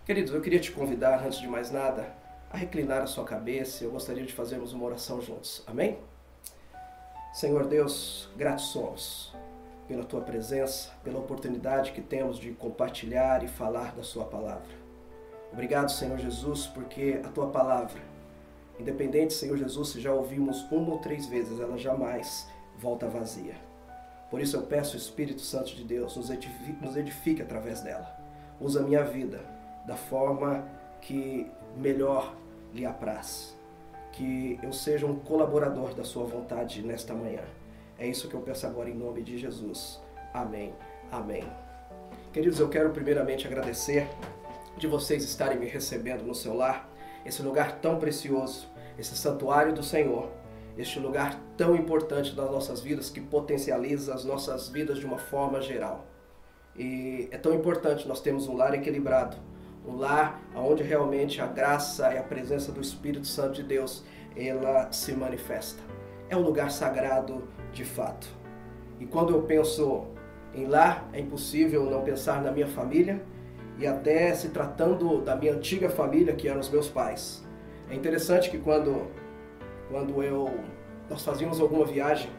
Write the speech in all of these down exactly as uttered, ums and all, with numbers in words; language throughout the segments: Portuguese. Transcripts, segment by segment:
Queridos, eu queria te convidar, antes de mais nada, a reclinar a sua cabeça. Eu gostaria de fazermos uma oração juntos. Amém? Senhor Deus, gratos somos pela Tua presença, pela oportunidade que temos de compartilhar e falar da Sua palavra. Obrigado, Senhor Jesus, porque a Tua palavra, independente, Senhor Jesus, se já ouvimos uma ou três vezes, ela jamais volta vazia. Por isso eu peço, Espírito Santo de Deus, nos edifique, nos edifique através dela. Usa a minha vida da forma que melhor lhe apraz. Que eu seja um colaborador da sua vontade nesta manhã. É isso que eu peço agora em nome de Jesus. Amém. Amém. Queridos, eu quero primeiramente agradecer de vocês estarem me recebendo no seu lar, esse lugar tão precioso, esse santuário do Senhor, este lugar tão importante das nossas vidas que potencializa as nossas vidas de uma forma geral. E é tão importante nós termos um lar equilibrado, um lar onde realmente a graça e a presença do Espírito Santo de Deus, ela se manifesta. É um lugar sagrado de fato. E quando eu penso em lar, é impossível não pensar na minha família e até se tratando da minha antiga família, que eram os meus pais. É interessante que quando, quando eu, nós fazíamos alguma viagem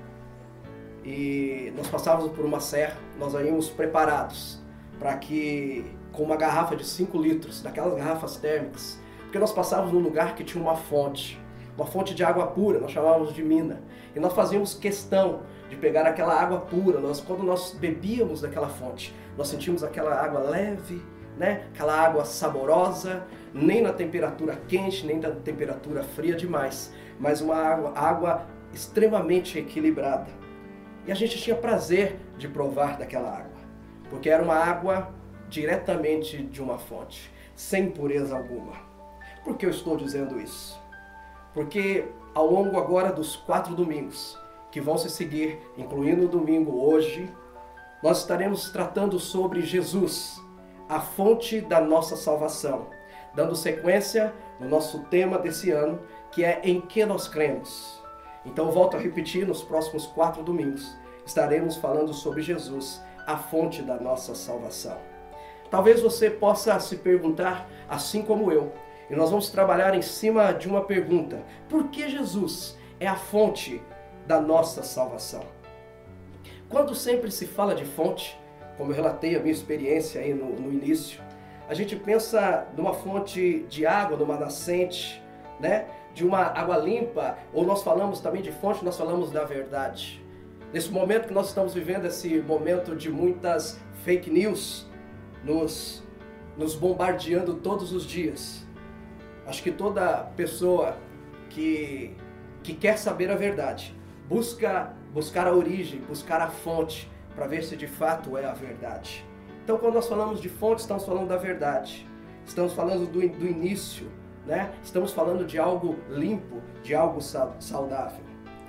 e nós passávamos por uma serra, nós íamos preparados para que, com uma garrafa de cinco litros, daquelas garrafas térmicas, porque nós passávamos num lugar que tinha uma fonte, uma fonte de água pura, nós chamávamos de mina, e nós fazíamos questão de pegar aquela água pura. Nós, quando nós bebíamos daquela fonte, nós sentíamos aquela água leve, né? Aquela água saborosa, nem na temperatura quente, nem na temperatura fria demais, mas uma água, água extremamente equilibrada. E a gente tinha prazer de provar daquela água, porque era uma água diretamente de uma fonte, sem impureza alguma. Por que eu estou dizendo isso? Porque ao longo agora dos quatro domingos que vão se seguir, incluindo o domingo hoje, nós estaremos tratando sobre Jesus, a fonte da nossa salvação, dando sequência no nosso tema desse ano, que é em que nós cremos. Então eu volto a repetir, nos próximos quatro domingos estaremos falando sobre Jesus, a fonte da nossa salvação. Talvez você possa se perguntar, assim como eu, e nós vamos trabalhar em cima de uma pergunta: por que Jesus é a fonte da nossa salvação? Quando sempre se fala de fonte, como eu relatei a minha experiência aí no, no início, a gente pensa numa fonte de água, numa nascente, né? De uma água limpa, ou nós falamos também de fonte, nós falamos da verdade. Nesse momento que nós estamos vivendo, esse momento de muitas fake news, nos, nos bombardeando todos os dias. Acho que toda pessoa que, que quer saber a verdade, busca buscar a origem, buscar a fonte, para ver se de fato é a verdade. Então, quando nós falamos de fonte, estamos falando da verdade. Estamos falando do, do início, né? Estamos falando de algo limpo, de algo saudável.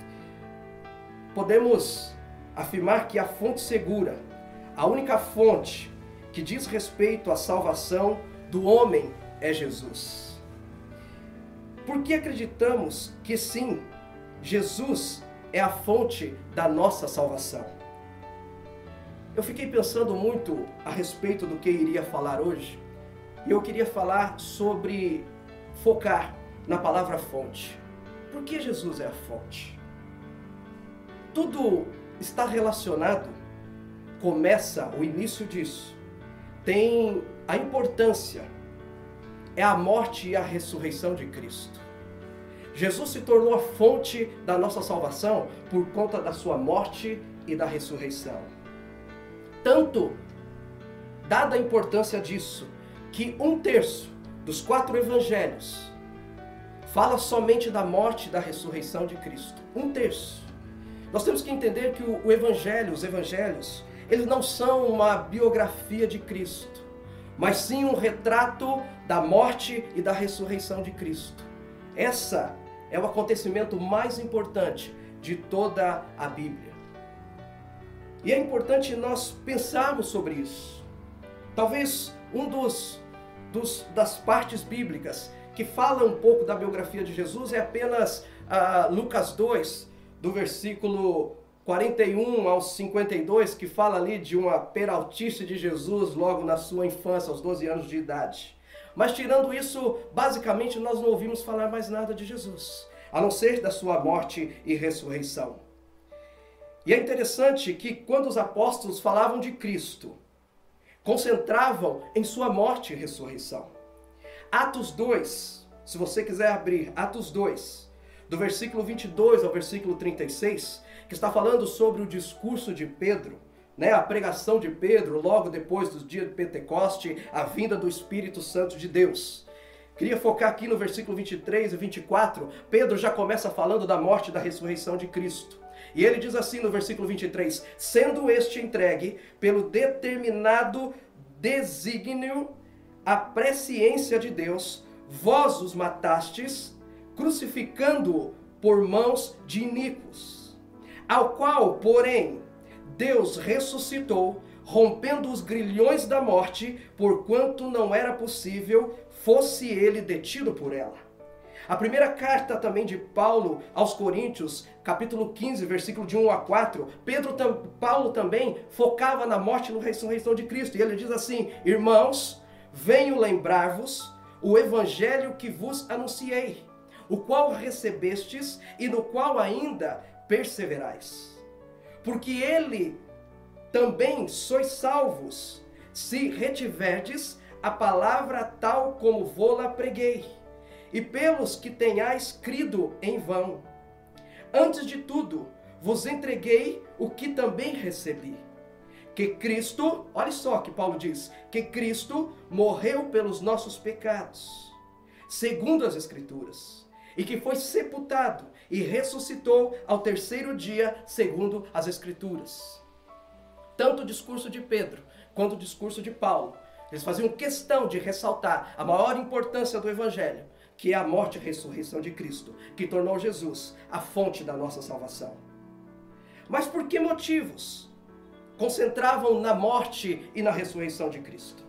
Podemos afirmar que a fonte segura, a única fonte que diz respeito à salvação do homem é Jesus. Por que acreditamos que sim, Jesus é a fonte da nossa salvação? Eu fiquei pensando muito a respeito do que iria falar hoje, e eu queria falar sobre, focar na palavra fonte. Por que Jesus é a fonte? Tudo está relacionado, começa o início disso, tem a importância, é a morte e a ressurreição de Cristo. Jesus se tornou a fonte da nossa salvação por conta da sua morte e da ressurreição. Tanto, dada a importância disso, que um terço dos quatro evangelhos fala somente da morte e da ressurreição de Cristo. Um terço. Nós temos que entender que o evangelho, os evangelhos, eles não são uma biografia de Cristo, mas sim um retrato da morte e da ressurreição de Cristo. Essa é o acontecimento mais importante de toda a Bíblia. E é importante nós pensarmos sobre isso. Talvez um dos, dos das partes bíblicas que fala um pouco da biografia de Jesus é apenas uh, Lucas dois, do versículo quarenta e um ao cinquenta e dois, que fala ali de uma peraltice de Jesus logo na sua infância, aos doze anos de idade. Mas tirando isso, basicamente nós não ouvimos falar mais nada de Jesus, a não ser da sua morte e ressurreição. E é interessante que quando os apóstolos falavam de Cristo, concentravam em sua morte e ressurreição. Atos dois, se você quiser abrir, Atos dois, do versículo vinte e dois ao versículo trinta e seis, que está falando sobre o discurso de Pedro, né, a pregação de Pedro, logo depois do dia de Pentecoste, a vinda do Espírito Santo de Deus. Queria focar aqui no versículo vinte e três e vinte e quatro, Pedro já começa falando da morte e da ressurreição de Cristo. E ele diz assim no versículo vinte e três, sendo este entregue pelo determinado desígnio à presciência de Deus, vós os matastes, crucificando-o por mãos de iníquos, ao qual, porém, Deus ressuscitou, rompendo os grilhões da morte, porquanto não era possível fosse ele detido por ela. A primeira carta também de Paulo aos Coríntios, capítulo quinze, versículo de um a quatro, Pedro, Paulo também focava na morte e na ressurreição de Cristo. E ele diz assim, irmãos, venho lembrar-vos o evangelho que vos anunciei, o qual recebestes e no qual ainda perseverais. Porque ele também sois salvos, se retiverdes a palavra tal como vô-la preguei, e pelos que tenhais crido em vão. Antes de tudo, vos entreguei o que também recebi, que Cristo, olha só que Paulo diz, que Cristo morreu pelos nossos pecados, segundo as Escrituras, e que foi sepultado e ressuscitou ao terceiro dia, segundo as Escrituras. Tanto o discurso de Pedro quanto o discurso de Paulo, eles faziam questão de ressaltar a maior importância do Evangelho, que é a morte e ressurreição de Cristo, que tornou Jesus a fonte da nossa salvação. Mas por que motivos concentravam na morte e na ressurreição de Cristo?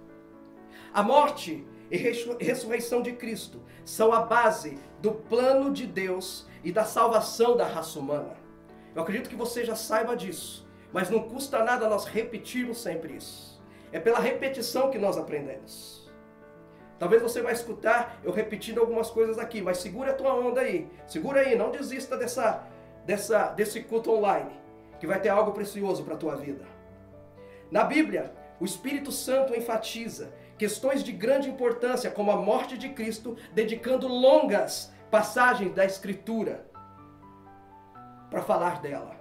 A morte e ressurreição de Cristo são a base do plano de Deus e da salvação da raça humana. Eu acredito que você já saiba disso, mas não custa nada nós repetirmos sempre isso. É pela repetição que nós aprendemos. Talvez você vai escutar eu repetindo algumas coisas aqui, mas segura a tua onda aí. Segura aí, não desista dessa, dessa, desse culto online, que vai ter algo precioso para a tua vida. Na Bíblia, o Espírito Santo enfatiza questões de grande importância, como a morte de Cristo, dedicando longas passagens da Escritura para falar dela.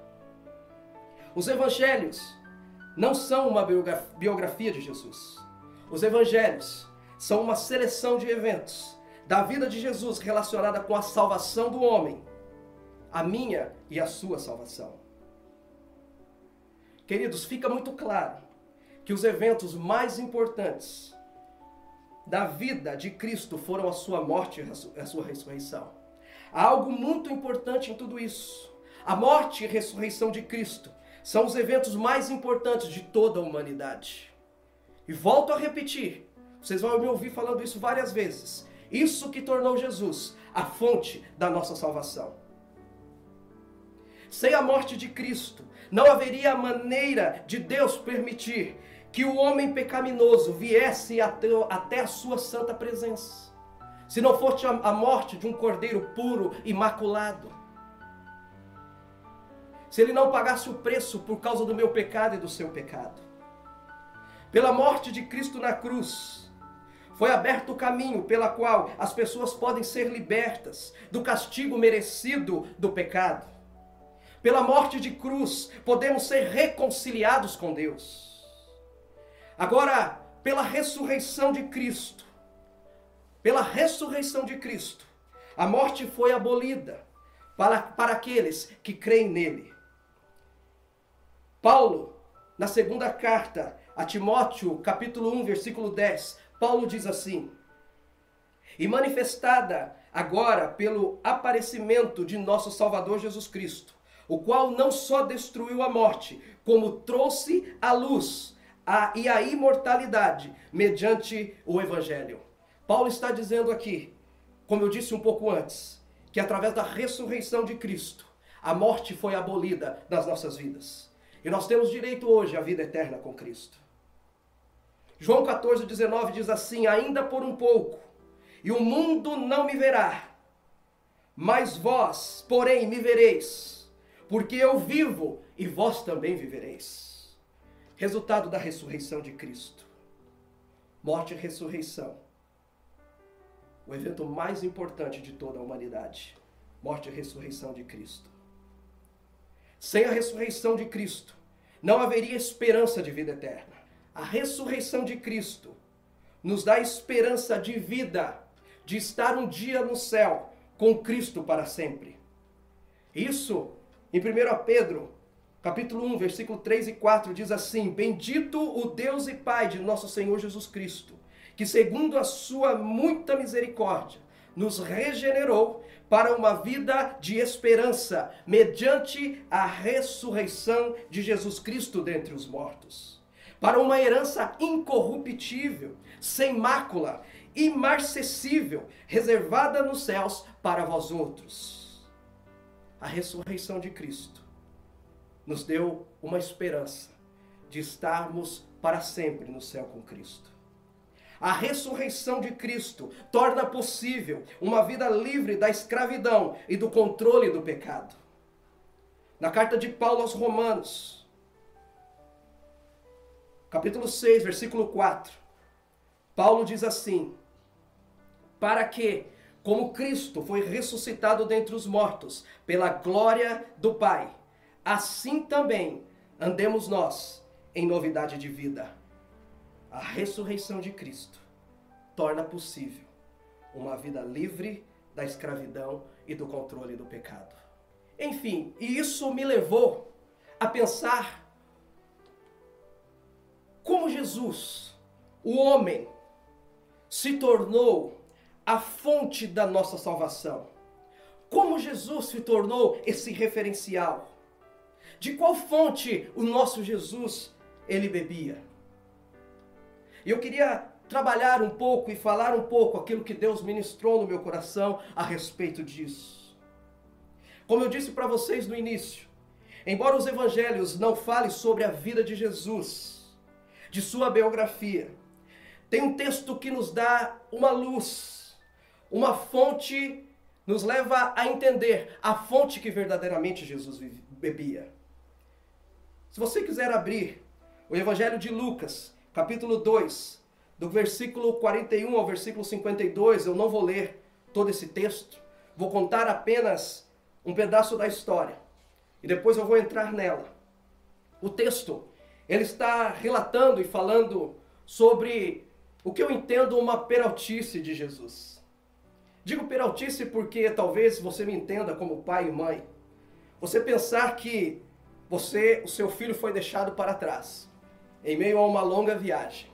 Os evangelhos não são uma biografia de Jesus. Os evangelhos são uma seleção de eventos da vida de Jesus relacionada com a salvação do homem, a minha e a sua salvação. Queridos, fica muito claro que os eventos mais importantes da vida de Cristo foram a sua morte e a sua ressurreição. Há algo muito importante em tudo isso. A morte e a ressurreição de Cristo são os eventos mais importantes de toda a humanidade. E volto a repetir, vocês vão me ouvir falando isso várias vezes. Isso que tornou Jesus a fonte da nossa salvação. Sem a morte de Cristo, não haveria maneira de Deus permitir que o homem pecaminoso viesse até, até a sua santa presença. Se não fosse a morte de um cordeiro puro, imaculado. Se ele não pagasse o preço por causa do meu pecado e do seu pecado. Pela morte de Cristo na cruz, foi aberto o caminho pela qual as pessoas podem ser libertas do castigo merecido do pecado. Pela morte de cruz, podemos ser reconciliados com Deus. Agora, pela ressurreição de Cristo, pela ressurreição de Cristo, a morte foi abolida para, para aqueles que creem nele. Paulo, na segunda carta a Timóteo, capítulo um, versículo dez, Paulo diz assim: e manifestada agora pelo aparecimento de nosso Salvador Jesus Cristo, o qual não só destruiu a morte, como trouxe a luz a, e a imortalidade mediante o Evangelho. Paulo está dizendo aqui, como eu disse um pouco antes, que através da ressurreição de Cristo, a morte foi abolida das nossas vidas. E nós temos direito hoje à vida eterna com Cristo. João quatorze, dezenove diz assim: ainda por um pouco, e o mundo não me verá, mas vós, porém, me vereis, porque eu vivo e vós também vivereis. Resultado da ressurreição de Cristo. Morte e ressurreição. O evento mais importante de toda a humanidade. Morte e ressurreição de Cristo. Sem a ressurreição de Cristo, não haveria esperança de vida eterna. A ressurreição de Cristo nos dá esperança de vida, de estar um dia no céu com Cristo para sempre. Isso, em primeiro Pedro, capítulo um, versículo três e quatro, diz assim: bendito o Deus e Pai de nosso Senhor Jesus Cristo, que segundo a sua muita misericórdia, nos regenerou para uma vida de esperança, mediante a ressurreição de Jesus Cristo dentre os mortos, para uma herança incorruptível, sem mácula, imarcessível, reservada nos céus para vós outros. A ressurreição de Cristo nos deu uma esperança de estarmos para sempre no céu com Cristo. A ressurreição de Cristo torna possível uma vida livre da escravidão e do controle do pecado. Na carta de Paulo aos Romanos, capítulo seis, versículo quatro, Paulo diz assim: para que, como Cristo foi ressuscitado dentre os mortos pela glória do Pai, assim também andemos nós em novidade de vida. A ressurreição de Cristo torna possível uma vida livre da escravidão e do controle do pecado. Enfim, e isso me levou a pensar como Jesus, o homem, se tornou a fonte da nossa salvação. Como Jesus se tornou esse referencial. De qual fonte o nosso Jesus, ele bebia? E eu queria trabalhar um pouco e falar um pouco aquilo que Deus ministrou no meu coração a respeito disso. Como eu disse para vocês no início, embora os evangelhos não falem sobre a vida de Jesus, de sua biografia, tem um texto que nos dá uma luz, uma fonte, nos leva a entender a fonte que verdadeiramente Jesus bebia. Se você quiser abrir o Evangelho de Lucas, capítulo dois, do versículo quarenta e um ao versículo cinquenta e dois, eu não vou ler todo esse texto, vou contar apenas um pedaço da história, e depois eu vou entrar nela. O texto, ele está relatando e falando sobre o que eu entendo uma peraltice de Jesus. Digo peraltice porque talvez você me entenda como pai e mãe. Você pensar que você, o seu filho foi deixado para trás, em meio a uma longa viagem.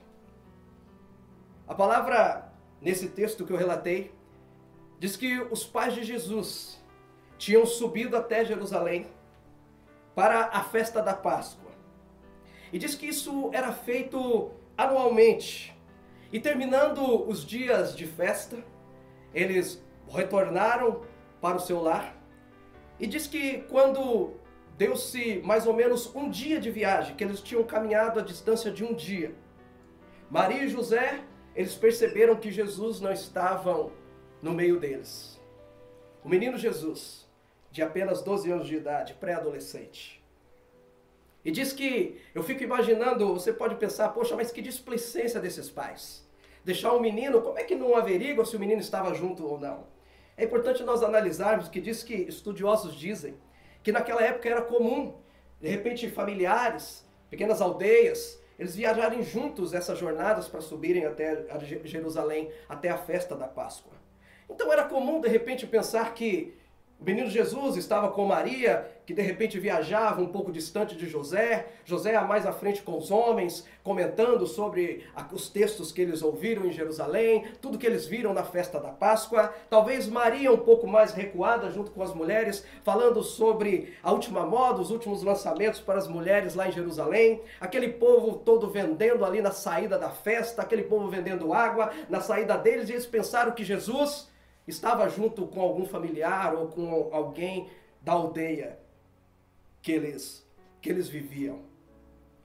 A palavra, nesse texto que eu relatei, diz que os pais de Jesus tinham subido até Jerusalém para a festa da Páscoa. E diz que isso era feito anualmente. E terminando os dias de festa, eles retornaram para o seu lar. E diz que quando deu-se mais ou menos um dia de viagem, que eles tinham caminhado a distância de um dia, Maria e José, eles perceberam que Jesus não estava no meio deles. O menino Jesus, de apenas doze anos de idade, pré-adolescente. E diz que, eu fico imaginando, você pode pensar, poxa, mas que displicência desses pais. Deixar um menino, como é que não averigua se o menino estava junto ou não? É importante nós analisarmos que diz que estudiosos dizem que naquela época era comum, de repente familiares, pequenas aldeias, eles viajarem juntos essas jornadas para subirem até Jerusalém, até a festa da Páscoa. Então era comum de repente pensar que o menino Jesus estava com Maria, que de repente viajava um pouco distante de José, José mais à frente com os homens, comentando sobre os textos que eles ouviram em Jerusalém, tudo que eles viram na festa da Páscoa. Talvez Maria um pouco mais recuada junto com as mulheres, falando sobre a última moda, os últimos lançamentos para as mulheres lá em Jerusalém. Aquele povo todo vendendo ali na saída da festa, aquele povo vendendo água na saída deles, e eles pensaram que Jesus estava junto com algum familiar ou com alguém da aldeia que eles, que eles viviam.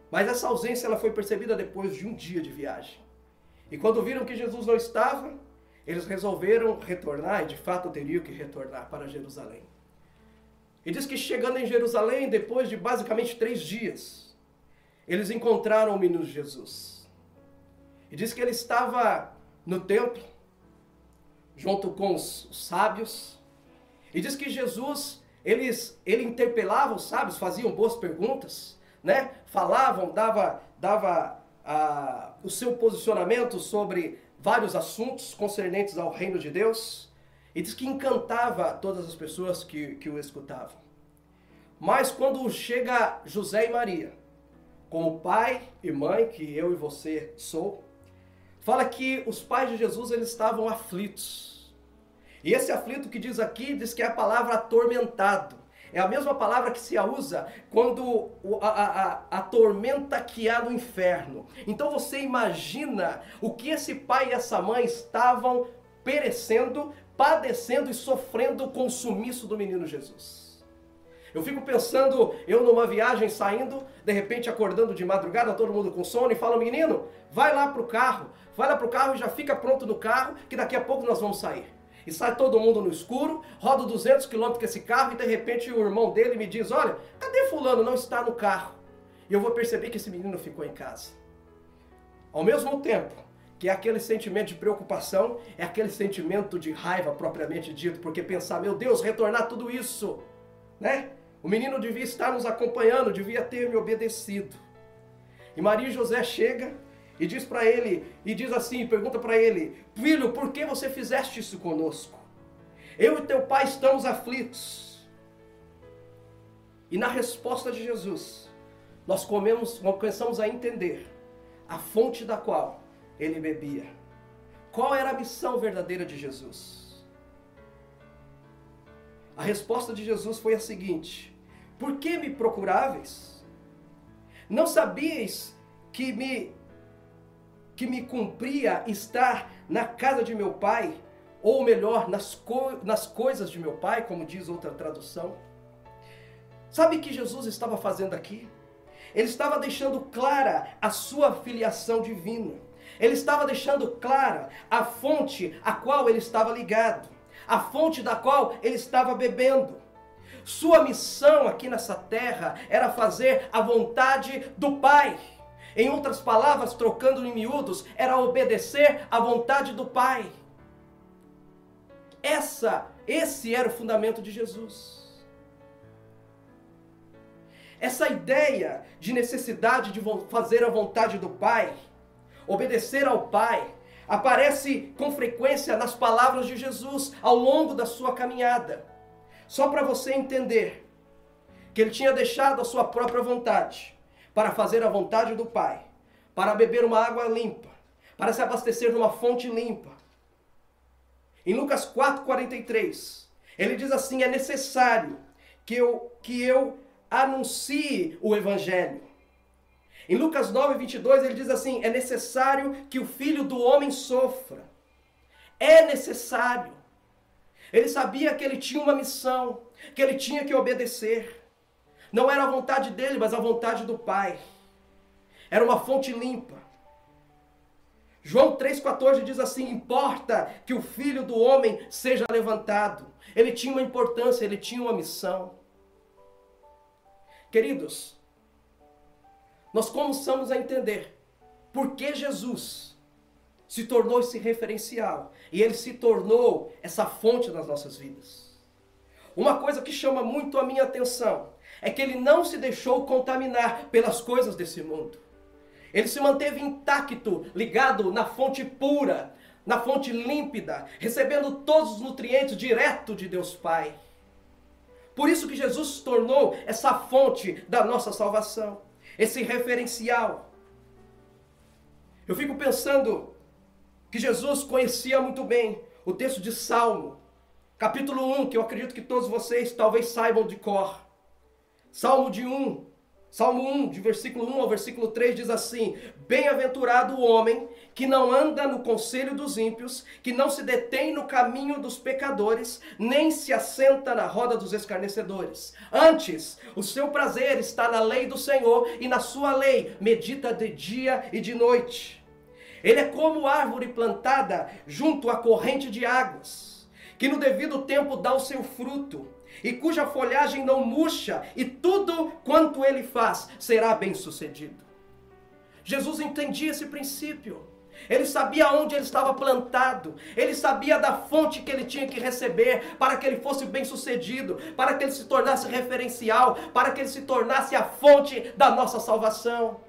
Mas essa ausência ela foi percebida depois de um dia de viagem. E quando viram que Jesus não estava, eles resolveram retornar, e de fato teriam que retornar para Jerusalém. E diz que chegando em Jerusalém, depois de basicamente três dias, eles encontraram o menino Jesus. E diz que ele estava no templo, junto com os sábios. E diz que Jesus, eles, ele interpelava os sábios, faziam boas perguntas, né? Falavam, dava, dava ah, o seu posicionamento sobre vários assuntos concernentes ao reino de Deus. E diz que encantava todas as pessoas que, que o escutavam. Mas quando chega José e Maria, como pai e mãe, que eu e você sou, fala que os pais de Jesus eles estavam aflitos. E esse aflito que diz aqui, diz que é a palavra atormentado. É a mesma palavra que se usa quando a, a, a tormenta que há no inferno. Então você imagina o que esse pai e essa mãe estavam perecendo, padecendo e sofrendo com o sumiço do menino Jesus. Eu fico pensando, eu numa viagem saindo, de repente acordando de madrugada, todo mundo com sono, e fala, menino, vai lá pro carro, vai lá pro carro e já fica pronto no carro, que daqui a pouco nós vamos sair. E sai todo mundo no escuro, roda duzentos quilômetros com esse carro, e de repente o irmão dele me diz, olha, cadê fulano? Não está no carro. E eu vou perceber que esse menino ficou em casa. Ao mesmo tempo que é aquele sentimento de preocupação, é aquele sentimento de raiva propriamente dito, porque pensar, meu Deus, retornar tudo isso, né? O menino devia estar nos acompanhando, devia ter me obedecido. E Maria e José chega e diz para ele, e diz assim, pergunta para ele, filho, por que você fizeste isso conosco? Eu e teu pai estamos aflitos. E na resposta de Jesus, nós comemos, começamos a entender a fonte da qual ele bebia. Qual era a missão verdadeira de Jesus? A resposta de Jesus foi a seguinte, por que me procuráveis? Não sabíeis que me, que me cumpria estar na casa de meu pai, ou melhor, nas, co nas coisas de meu pai, como diz outra tradução? Sabe o que Jesus estava fazendo aqui? Ele estava deixando clara a sua filiação divina. Ele estava deixando clara a fonte a qual ele estava ligado, a fonte da qual ele estava bebendo. Sua missão aqui nessa terra era fazer a vontade do Pai. Em outras palavras, trocando em miúdos, era obedecer à vontade do Pai. Essa, esse era o fundamento de Jesus. Essa ideia de necessidade de fazer a vontade do Pai, obedecer ao Pai, aparece com frequência nas palavras de Jesus ao longo da sua caminhada. Só para você entender que ele tinha deixado a sua própria vontade para fazer a vontade do Pai, para beber uma água limpa, para se abastecer de uma fonte limpa. Em Lucas quatro, quarenta e três, ele diz assim, é necessário que eu, que eu anuncie o Evangelho. Em Lucas nove, vinte e dois, ele diz assim, é necessário que o Filho do Homem sofra. É necessário. Ele sabia que ele tinha uma missão, que ele tinha que obedecer. Não era a vontade dele, mas a vontade do Pai. Era uma fonte limpa. João três, quatorze diz assim, importa que o Filho do Homem seja levantado. Ele tinha uma importância, ele tinha uma missão. Queridos, nós começamos a entender por que Jesus se tornou esse referencial e ele se tornou essa fonte nas nossas vidas. Uma coisa que chama muito a minha atenção é que ele não se deixou contaminar pelas coisas desse mundo. Ele se manteve intacto, ligado na fonte pura, na fonte límpida, recebendo todos os nutrientes direto de Deus Pai. Por isso que Jesus se tornou essa fonte da nossa salvação, esse referencial. Eu fico pensando que Jesus conhecia muito bem o texto de Salmo, capítulo um, que eu acredito que todos vocês talvez saibam de cor. Salmo de um, Salmo um, de versículo um ao versículo três, diz assim, bem-aventurado o homem que não anda no conselho dos ímpios, que não se detém no caminho dos pecadores, nem se assenta na roda dos escarnecedores. Antes, o seu prazer está na lei do Senhor, e na sua lei medita de dia e de noite. Ele é como árvore plantada junto à corrente de águas, que no devido tempo dá o seu fruto, e cuja folhagem não murcha, e tudo quanto ele faz será bem sucedido. Jesus entendia esse princípio. Ele sabia onde ele estava plantado. Ele sabia da fonte que ele tinha que receber para que ele fosse bem sucedido, para que ele se tornasse referencial, para que ele se tornasse a fonte da nossa salvação.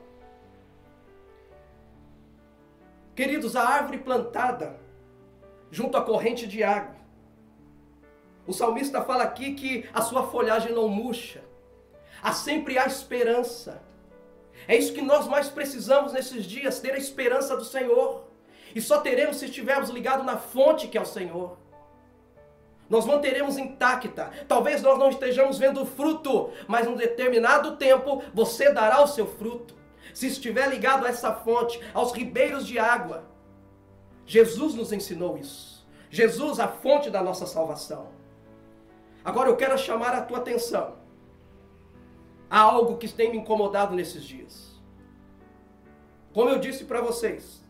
Queridos, a árvore plantada junto à corrente de água. O salmista fala aqui que a sua folhagem não murcha. Há sempre a esperança. É isso que nós mais precisamos nesses dias, ter a esperança do Senhor. E só teremos se estivermos ligados na fonte que é o Senhor. Nós manteremos intacta. Talvez nós não estejamos vendo o fruto, mas em um determinado tempo você dará o seu fruto. Se estiver ligado a essa fonte, aos ribeiros de água. Jesus nos ensinou isso. Jesus, a fonte da nossa salvação. Agora eu quero chamar a tua atenção. Há algo que tem me incomodado nesses dias. Como eu disse para vocês,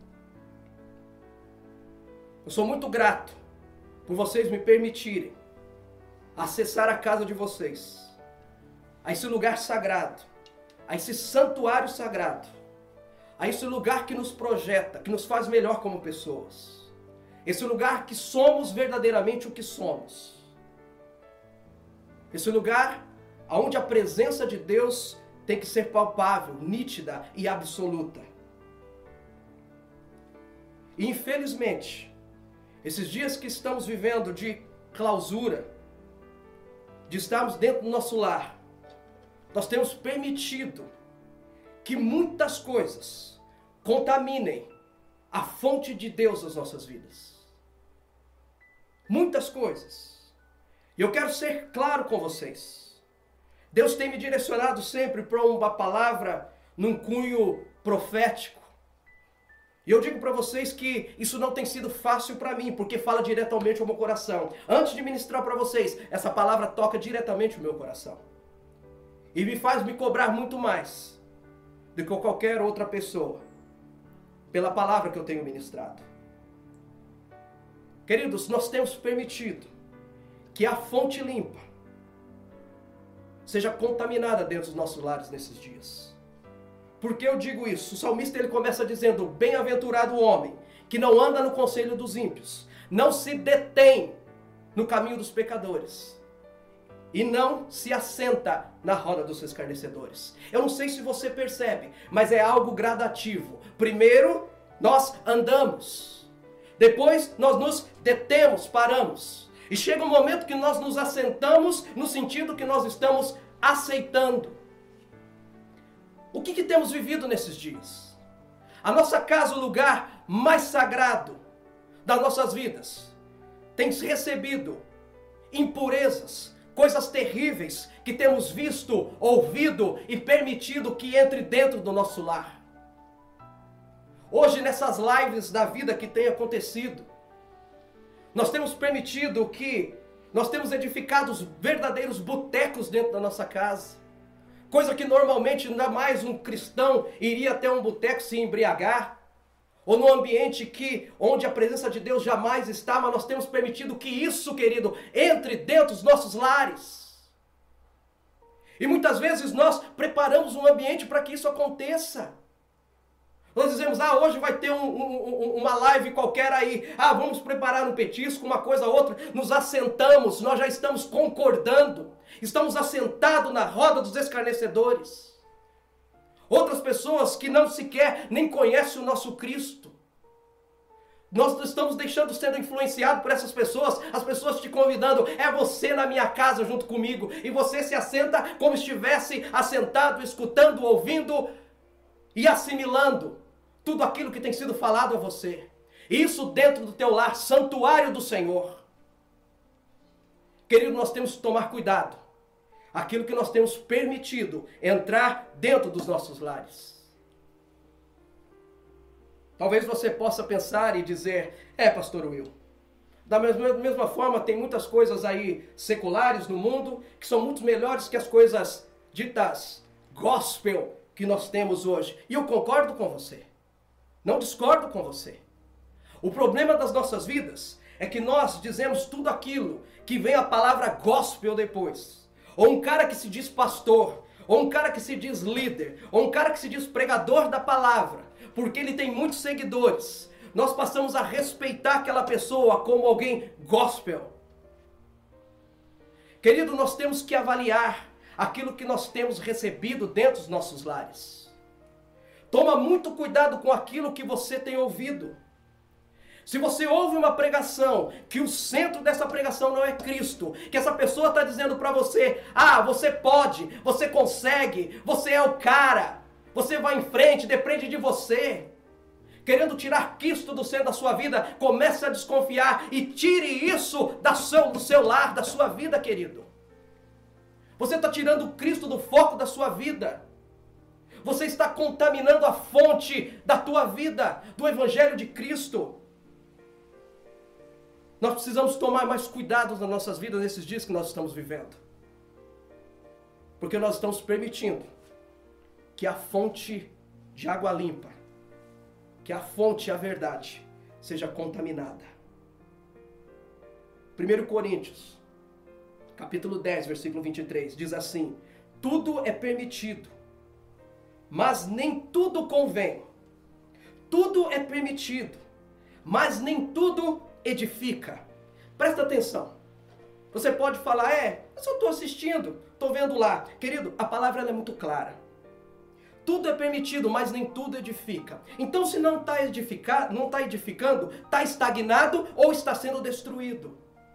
eu sou muito grato por vocês me permitirem acessar a casa de vocês, a esse lugar sagrado, a esse santuário sagrado, a esse lugar que nos projeta, que nos faz melhor como pessoas, esse lugar que somos verdadeiramente o que somos, esse lugar onde a presença de Deus tem que ser palpável, nítida e absoluta. E infelizmente, esses dias que estamos vivendo de clausura, de estarmos dentro do nosso lar, nós temos permitido que muitas coisas contaminem a fonte de Deus nas nossas vidas. Muitas coisas. E eu quero ser claro com vocês. Deus tem me direcionado sempre para uma palavra num cunho profético. E eu digo para vocês que isso não tem sido fácil para mim, porque fala diretamente ao meu coração. Antes de ministrar para vocês, essa palavra toca diretamente o meu coração. E me faz me cobrar muito mais do que qualquer outra pessoa, pela palavra que eu tenho ministrado. Queridos, nós temos permitido que a fonte limpa seja contaminada dentro dos nossos lares nesses dias. Por que eu digo isso? O salmista ele começa dizendo: bem-aventurado o homem que não anda no conselho dos ímpios, não se detém no caminho dos pecadores e não se assenta na roda dos escarnecedores. Eu não sei se você percebe, mas é algo gradativo. Primeiro nós andamos, depois nós nos detemos, paramos. E chega um momento que nós nos assentamos no sentido que nós estamos aceitando. O que, que temos vivido nesses dias? A nossa casa, o lugar mais sagrado das nossas vidas, tem recebido impurezas, coisas terríveis que temos visto, ouvido e permitido que entre dentro do nosso lar. Hoje, nessas lives da vida que tem acontecido, nós temos permitido que, nós temos edificado os verdadeiros botecos dentro da nossa casa. Coisa que normalmente ainda mais um cristão iria até um boteco se embriagar. Ou num ambiente que, onde a presença de Deus jamais está, mas nós temos permitido que isso, querido, entre dentro dos nossos lares. E muitas vezes nós preparamos um ambiente para que isso aconteça. Nós dizemos: ah, hoje vai ter um, um, uma live qualquer aí. Ah, vamos preparar um petisco, uma coisa ou outra. Nos assentamos, nós já estamos concordando. Estamos assentados na roda dos escarnecedores. Outras pessoas que não sequer nem conhecem o nosso Cristo. Nós estamos deixando sendo influenciados por essas pessoas. As pessoas te convidando: é você na minha casa junto comigo. E você se assenta como estivesse assentado, escutando, ouvindo e assimilando tudo aquilo que tem sido falado a você. Isso dentro do teu lar, santuário do Senhor. Querido, nós temos que tomar cuidado. Aquilo que nós temos permitido entrar dentro dos nossos lares. Talvez você possa pensar e dizer, é, pastor Will, da mesma, mesma forma tem muitas coisas aí seculares no mundo que são muito melhores que as coisas ditas gospel que nós temos hoje. E eu concordo com você. Não discordo com você. O problema das nossas vidas é que nós dizemos tudo aquilo que vem a palavra gospel depois. Ou um cara que se diz pastor, ou um cara que se diz líder, ou um cara que se diz pregador da palavra, porque ele tem muitos seguidores. Nós passamos a respeitar aquela pessoa como alguém gospel. Querido, nós temos que avaliar aquilo que nós temos recebido dentro dos nossos lares. Toma muito cuidado com aquilo que você tem ouvido. Se você ouve uma pregação, que o centro dessa pregação não é Cristo, que essa pessoa está dizendo para você, ah, você pode, você consegue, você é o cara, você vai em frente, depende de você, querendo tirar Cristo do centro da sua vida, comece a desconfiar e tire isso da seu, do seu lar, da sua vida, querido. Você está tirando Cristo do foco da sua vida. Você está contaminando a fonte da tua vida, do Evangelho de Cristo. Nós precisamos tomar mais cuidado nas nossas vidas nesses dias que nós estamos vivendo. Porque nós estamos permitindo que a fonte de água limpa, que a fonte, a verdade, seja contaminada. primeira Coríntios, capítulo dez, versículo vinte e três, diz assim, tudo é permitido, mas nem tudo convém. Tudo é permitido, mas nem tudo edifica. Presta atenção. Você pode falar, é, eu só estou assistindo, estou vendo lá. Querido, a palavra ela é muito clara. Tudo é permitido, mas nem tudo edifica. Então, se não está edificando, não está edificando, está estagnado ou está sendo destruído.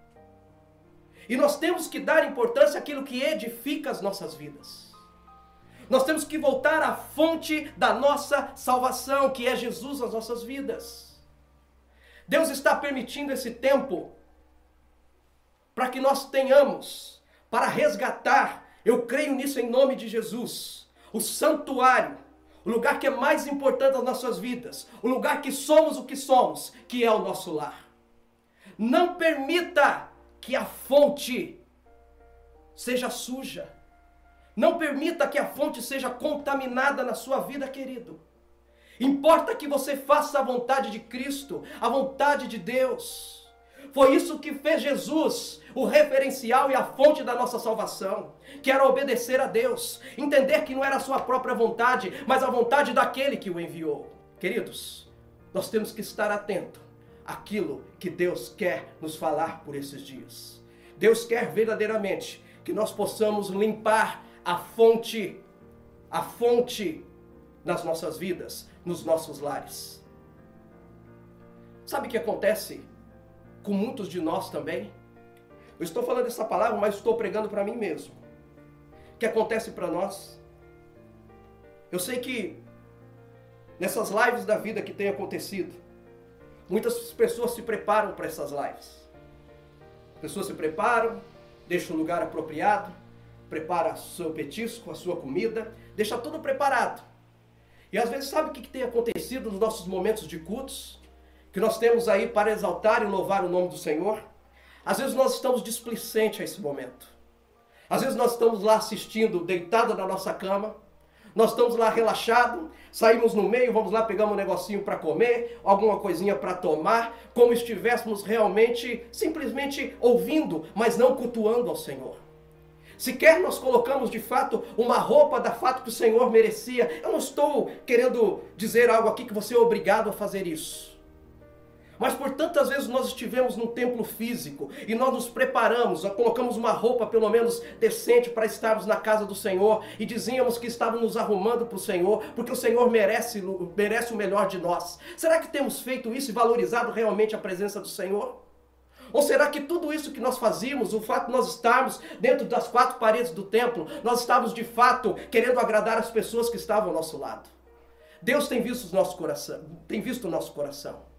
E nós temos que dar importância àquilo que edifica as nossas vidas. Nós temos que voltar à fonte da nossa salvação, que é Jesus nas nossas vidas. Deus está permitindo esse tempo para que nós tenhamos, para resgatar, eu creio nisso em nome de Jesus, o santuário, o lugar que é mais importante das nossas vidas, o lugar que somos o que somos, que é o nosso lar. Não permita que a fonte seja suja. Não permita que a fonte seja contaminada na sua vida, querido. Importa que você faça a vontade de Cristo, a vontade de Deus. Foi isso que fez Jesus, o referencial e a fonte da nossa salvação, que era obedecer a Deus, entender que não era a sua própria vontade, mas a vontade daquele que o enviou. Queridos, nós temos que estar atentos àquilo que Deus quer nos falar por esses dias. Deus quer verdadeiramente que nós possamos limpar a fonte, a fonte nas nossas vidas, nos nossos lares. Sabe o que acontece com muitos de nós também? Eu estou falando essa palavra, mas estou pregando para mim mesmo. O que acontece para nós? Eu sei que nessas lives da vida que tem acontecido, muitas pessoas se preparam para essas lives. Pessoas se preparam, deixam o lugar apropriado, prepara o seu petisco, a sua comida, deixa tudo preparado. E às vezes sabe o que tem acontecido nos nossos momentos de cultos? Que nós temos aí para exaltar e louvar o nome do Senhor? Às vezes nós estamos displicentes a esse momento. Às vezes nós estamos lá assistindo, deitado na nossa cama. Nós estamos lá relaxados, saímos no meio, vamos lá, pegamos um negocinho para comer, alguma coisinha para tomar, como estivéssemos realmente, simplesmente ouvindo, mas não cultuando ao Senhor. Sequer nós colocamos de fato uma roupa da fato que o Senhor merecia. Eu não estou querendo dizer algo aqui que você é obrigado a fazer isso. Mas por tantas vezes nós estivemos num templo físico e nós nos preparamos, colocamos uma roupa pelo menos decente para estarmos na casa do Senhor e dizíamos que estávamos nos arrumando para o Senhor, porque o Senhor merece, merece o melhor de nós. Será que temos feito isso e valorizado realmente a presença do Senhor? Ou será que tudo isso que nós fazíamos, o fato de nós estarmos dentro das quatro paredes do templo, nós estávamos de fato querendo agradar as pessoas que estavam ao nosso lado? Deus tem visto o nosso coração, tem visto o nosso coração.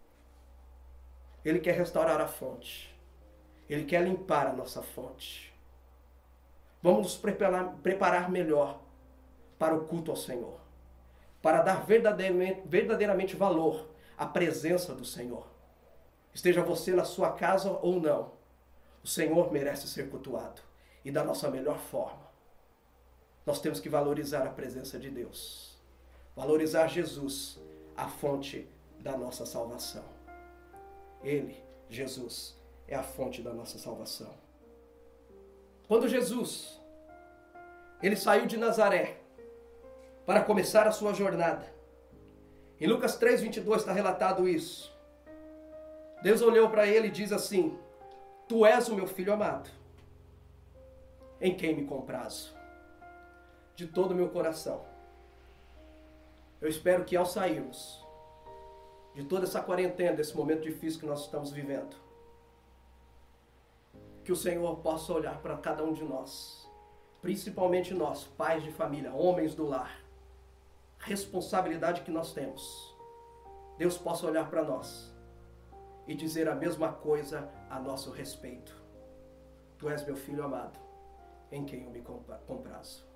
Ele quer restaurar a fonte. Ele quer limpar a nossa fonte. Vamos nos preparar, preparar melhor para o culto ao Senhor. para dar verdadeiramente, verdadeiramente valor à presença do Senhor. Esteja você na sua casa ou não, o Senhor merece ser cultuado, e da nossa melhor forma. Nós temos que valorizar a presença de Deus, valorizar Jesus, a fonte da nossa salvação. Ele, Jesus, é a fonte da nossa salvação. Quando Jesus, ele saiu de Nazaré para começar a sua jornada, em Lucas três, vinte e dois está relatado isso. Deus olhou para ele e diz assim: Tu és o meu filho amado, em quem me comprazo. De todo o meu coração, eu espero que ao sairmos de toda essa quarentena, desse momento difícil que nós estamos vivendo, que o Senhor possa olhar para cada um de nós, principalmente nós, pais de família, homens do lar, a responsabilidade que nós temos. Deus possa olhar para nós e dizer a mesma coisa a nosso respeito: Tu és meu filho amado, em quem eu me comprazo.